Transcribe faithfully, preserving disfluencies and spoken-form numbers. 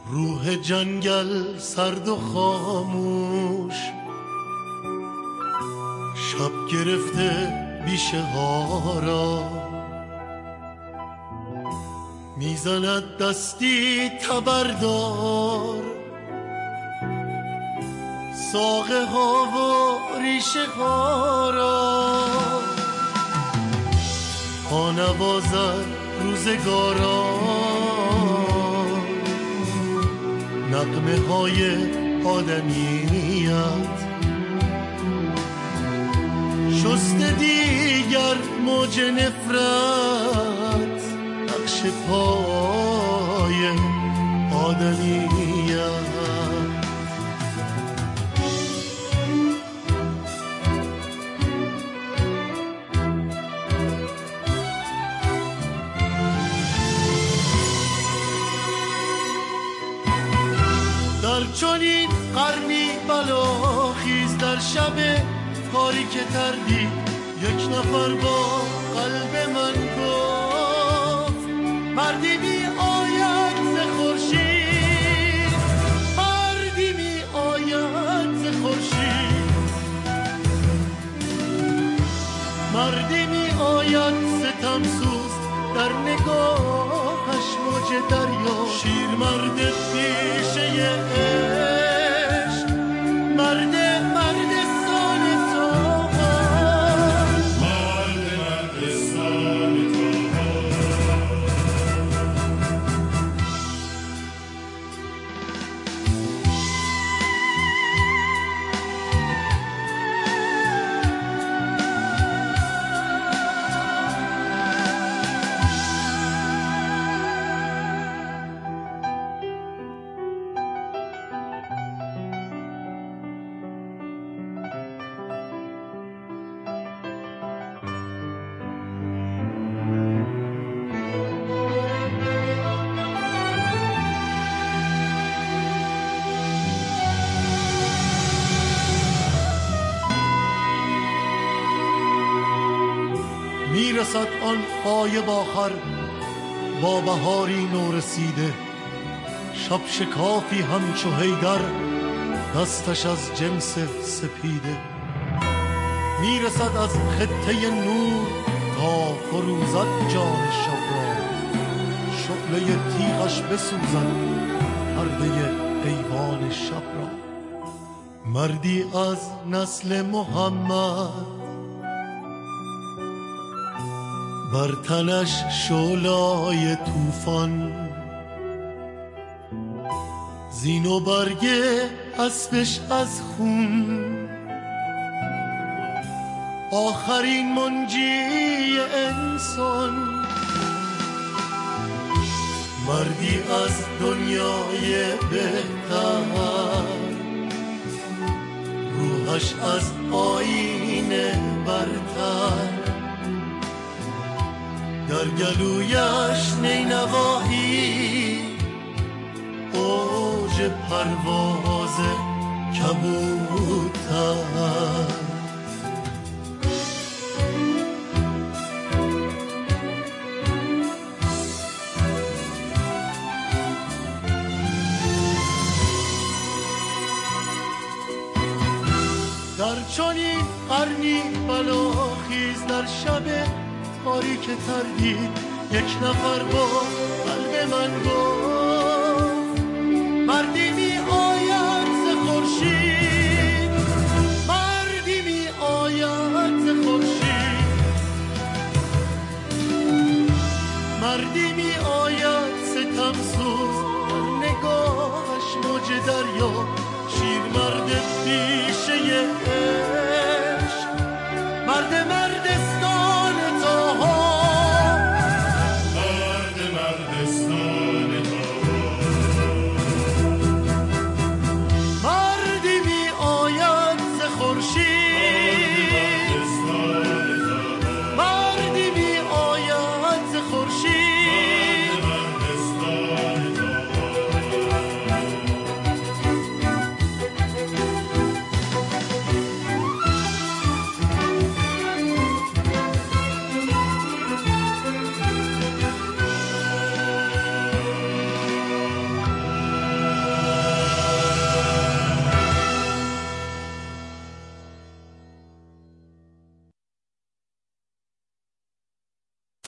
روح جنگل سرد و خاموش، شب گرفته بیشه ها را، میزند دستی تبردار ساقه ها و ریشه ها را. پا نوازد روزگاران نغمه های آدمیت، شست دیگر موج نفرت نقش پای آدمیت. در چنین قرنی بلاخیز در شب تاریک تردی یک نفر با قلب من گفت مردی می آید ز خورشید، مردی می آید ز خورشید، مردی می آید ستم سوز در نگاهش موج دریا. شیر مرد پیشه عشق، مرد مردستان تو، مرد مردستان تو. میرسد آن غایب آخر با بهاری نورسیده، شب شکافی همچو حیدر دستش از جنس سپیده. میرسد از خطه نور تا فروزد جان شب را، شعله تیغش بسوزد پرده ایوان شب را. مردی از نسل محمد بر تنش شعله‌های طوفان، زین و برگه اسبش از خون، آخرین منجی انسان. مردی از دنیای بهتر، روحش از آیین برتر، در گلویش نینواهی اوج پرواز کبوتر. در چنین قرنی بلاخیز در شب تاریک تردید یک نفر با قلب من گفت مردی می آید ز خورشید، مردی می آید ز خورشید، مردی می آید ستم سوز در نگاهش موج دریا.